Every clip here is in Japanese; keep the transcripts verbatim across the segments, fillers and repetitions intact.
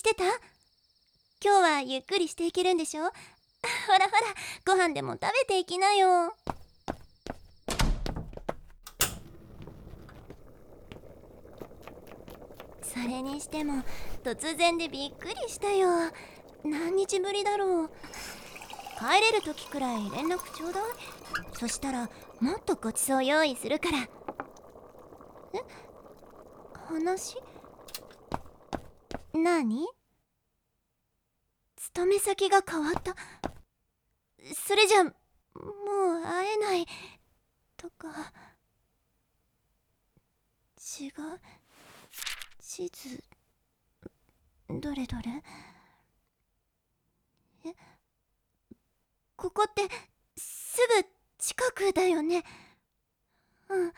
してた？今日はゆっくりしていけるんでしょ？ほらほら、ご飯でも食べていきなよ。それにしても突然でびっくりしたよ。何日ぶりだろう。帰れる時くらい連絡ちょうだい。そしたらもっとごちそう用意するから。え？話？何？勤め先が変わった？それじゃもう会えないとか。違う。地図どれどれ？え、ここってすぐ近くだよね。うんうんうんうん。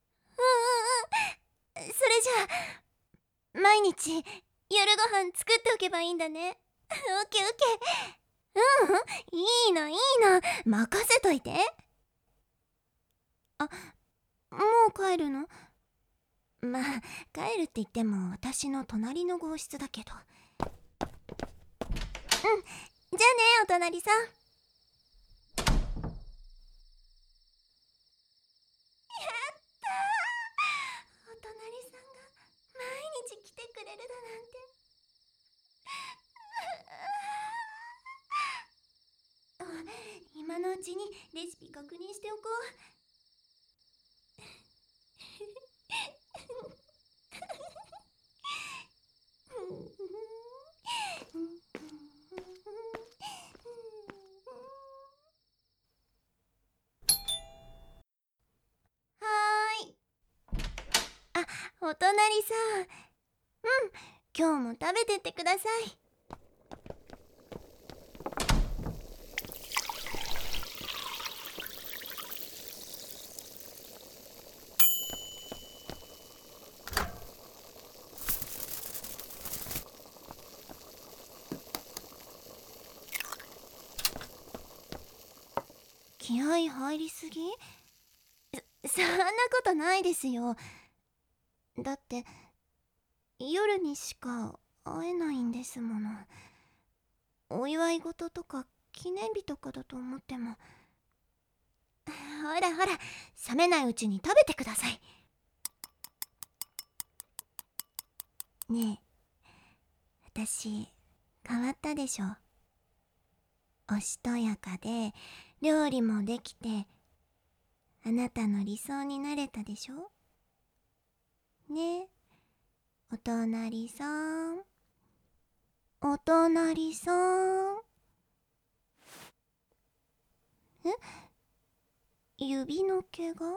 それじゃあ毎日夜ご飯作っておけばいいんだね。オッケーオッケー。うんうん、いいのいいの、任せといて。あ、もう帰るの？まあ帰るって言っても私の隣の号室だけど。うん、じゃあね、お隣さん。やったー、お隣さんが毎日来てくれるだなんて。あ、今のうちにレシピ確認しておこう。はーい。あ、お隣さん。うん、今日も食べてってください。気合い入りすぎ？そ、そんなことないですよ。だって夜にしか会えないんですもの。お祝い事とか記念日とかだと思っても。ほらほら、冷めないうちに食べてください。ねえ、私変わったでしょ？おしとやかで料理もできて、あなたの理想になれたでしょ？ねえ、お隣さん、お隣さん。え？指の毛が？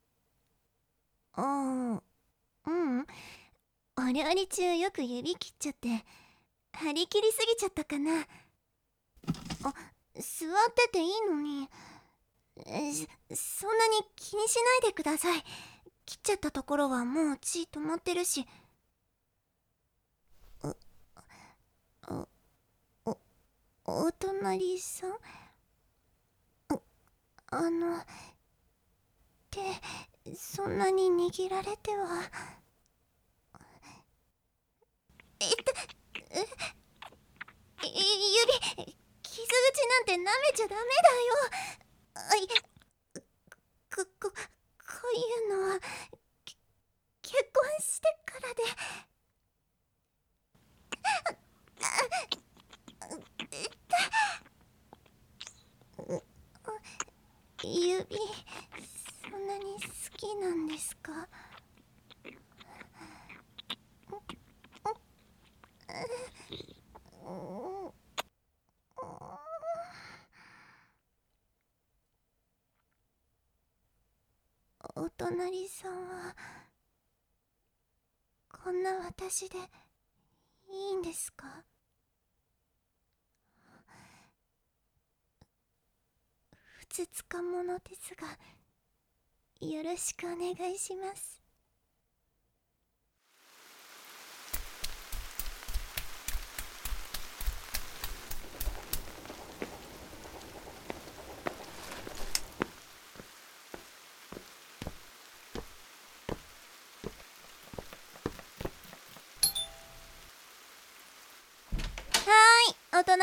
ああ、うん。お料理中よく指切っちゃって張り切りすぎちゃったかな。あ、座ってていいのに。え、そんなに気にしないでください。切っちゃったところはもう血止まってるし。お、お、お、お隣さん？あの、手、そんなに握られては。えっと、え、指、傷口なんて舐めちゃダメだよ。あい、こ、こ、こういうのは、け結婚してからで。指、そんなに好きなんですか？お隣さんはこんな私でいいんですか？ふつつか者ですが、よろしくお願いします。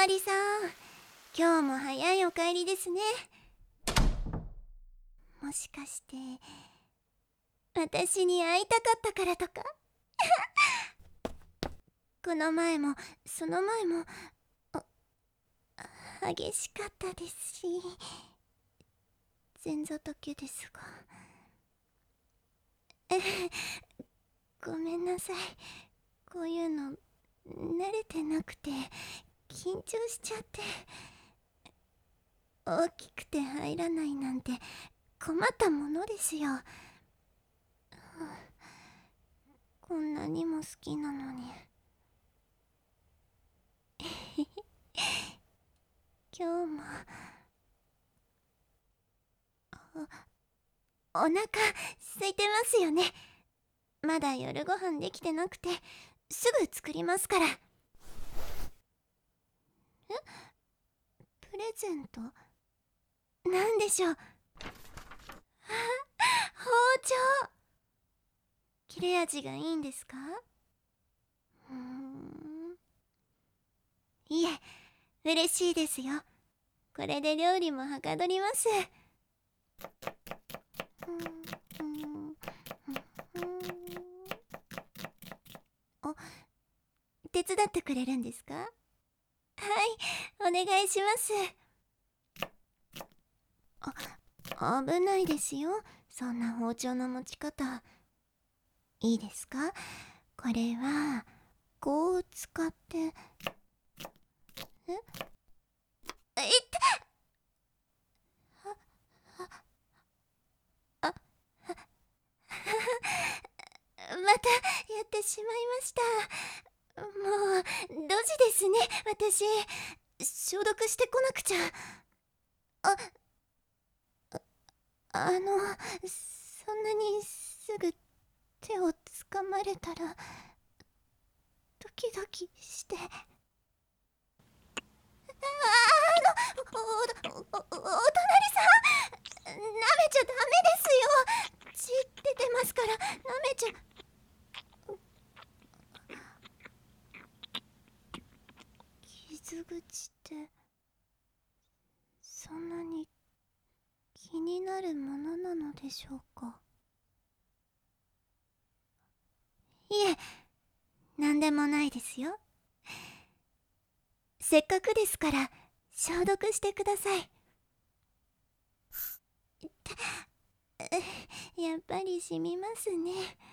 隣さん、今日も早いお帰りですね。もしかして私に会いたかったからとか？この前もその前も激しかったですし、前座だけですが。ごめんなさい、こういうの慣れてなくて緊張しちゃって。大きくて入らないなんて困ったものですよ。こんなにも好きなのに。今日もお、お腹空いてますよね。まだ夜ご飯できてなくてすぐ作りますから。え？プレゼント？なんでしょう？包丁！切れ味がいいんですか？うーん。いえ、嬉しいですよ。これで料理もはかどります。うんうんうん、お、手伝ってくれるんですか？はい、お願いします。あ、危ないですよ、そんな包丁の持ち方。いいですか？これはこう使って。え？えっあ、あ、またやってしまいました。もうドジですね、私。消毒してこなくちゃ。あ、あの、そんなにすぐ手をつかまれたらドキドキして。あの、お、お、お、お隣さん、舐めちゃダメですよ。血出てますから舐めちゃ。傷口ってそんなに気になるものなのでしょうか？いえ、なんでもないですよ。せっかくですから消毒してください。やっぱり染みますね。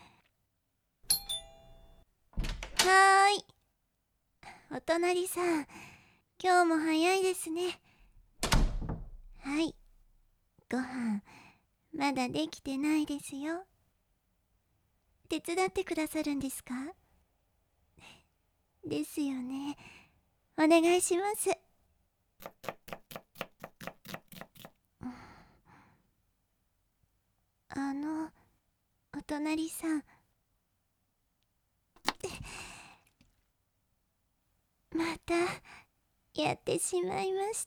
はーい、お隣さん、今日も早いですね。はい、ご飯まだできてないですよ。手伝ってくださるんですか？ですよね。お願いします。あの、お隣さん、またやってしまいました。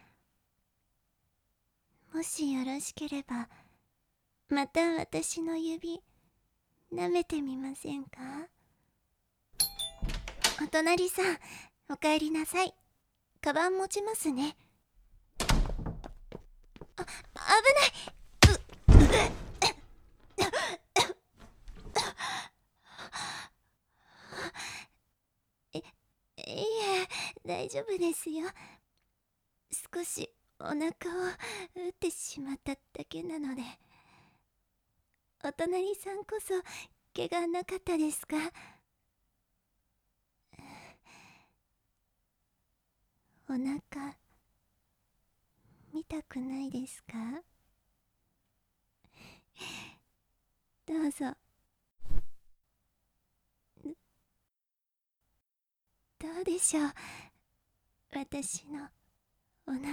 もしよろしければまた私の指舐めてみませんか？お隣さん、おかえりなさい。カバン持ちますね。あ、危ない。うえ、いえ、大丈夫ですよ。少しお腹を打ってしまっただけなので。お隣さんこそ怪我なかったですか？お腹見たくないですか？どうぞ。どうでしょう、私のお腹。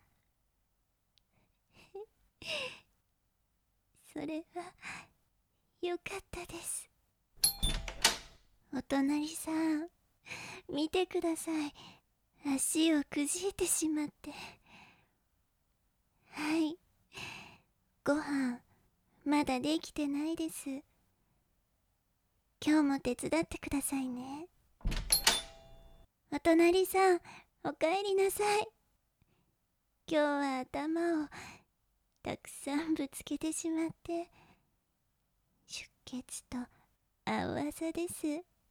それはよかったです。お隣さん、見てください。足をくじいてしまって。はい、ご飯まだできてないです。今日も手伝ってくださいね。お隣さん、 おかえりなさい。今日は頭をたくさんぶつけてしまって出血と青あざです。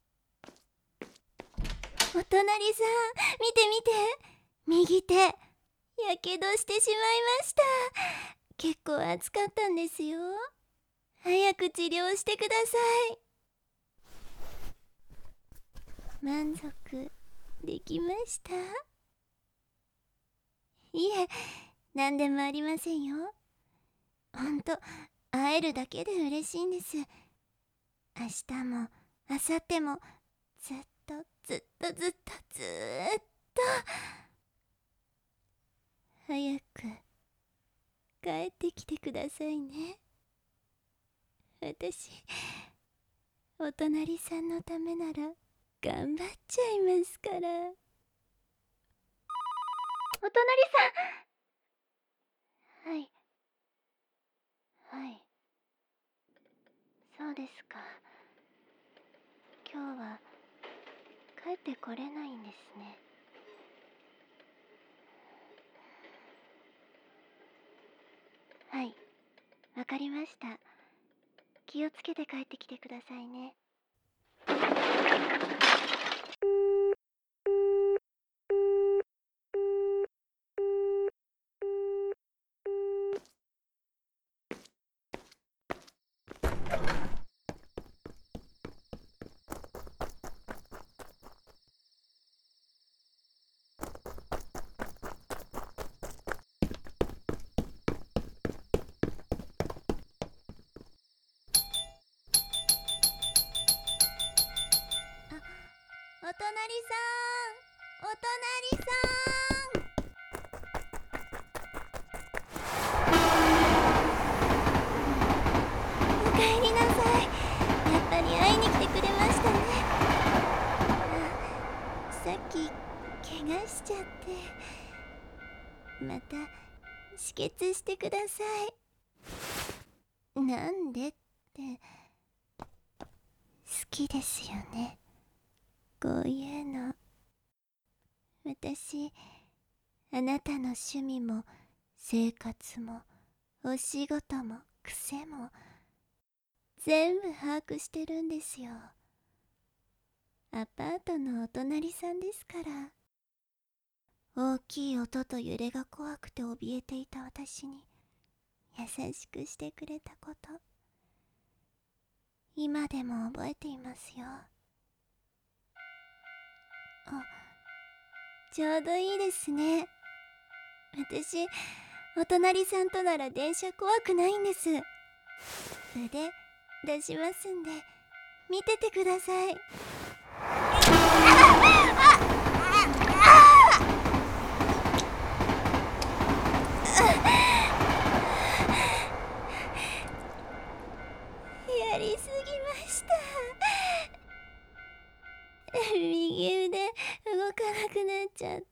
お隣さん、見て見て、右手やけどしてしまいました。結構熱かったんですよ。早く治療してください。満足できました？いえ、何でもありませんよ。ほんと、会えるだけで嬉しいんです。明日も明後日もずっとずっとずっとずーっと早く帰ってきてくださいね。私、お隣さんのためなら頑張っちゃいますから。お隣さん。はいはい、そうですか。今日は帰ってこれないんですね。はい、わかりました。気をつけて帰ってきてくださいね。お隣さん、お隣さん。おかえりなさい。やっぱり会いに来てくれましたね。あ、さっき怪我しちゃって、また止血してください。なんでって、好きですよね、こういうの。私、あなたの趣味も生活もお仕事も癖も全部把握してるんですよ。アパートのお隣さんですから。大きい音と揺れが怖くて怯えていた私に優しくしてくれたこと、今でも覚えていますよ。あ、ちょうどいいですね。私、お隣さんとなら電車怖くないんです。腕出しますんで見ててください。やりすぎました。右腕動かなくなっちゃった。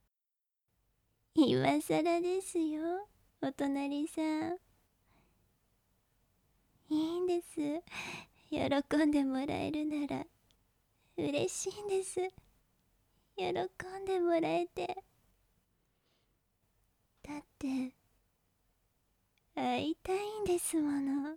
今さらですよ、お隣さん。いいんです。喜んでもらえるなら嬉しいんです。喜んでもらえて。だって会いたいんですもの。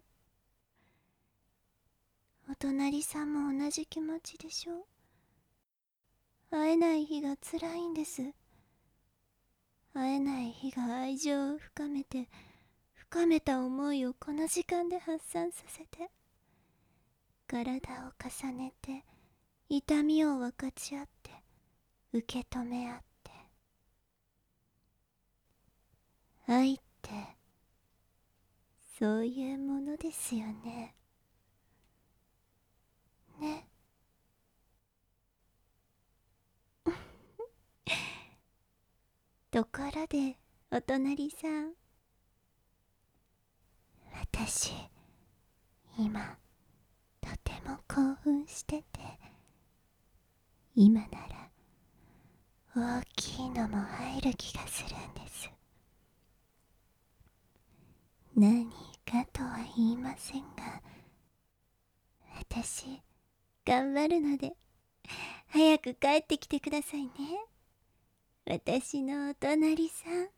お隣さんも同じ気持ちでしょ。会えない日が辛いんです。会えない日が愛情を深めて、深めた思いをこの時間で発散させて、体を重ねて痛みを分かち合って受け止め合って。愛ってそういうものですよね。ね。ところでお隣さん、私今とても興奮してて、今なら大きいのも入る気がするんです。何かとは言いませんが、私頑張るので早く帰ってきてくださいね。 私のお隣さん。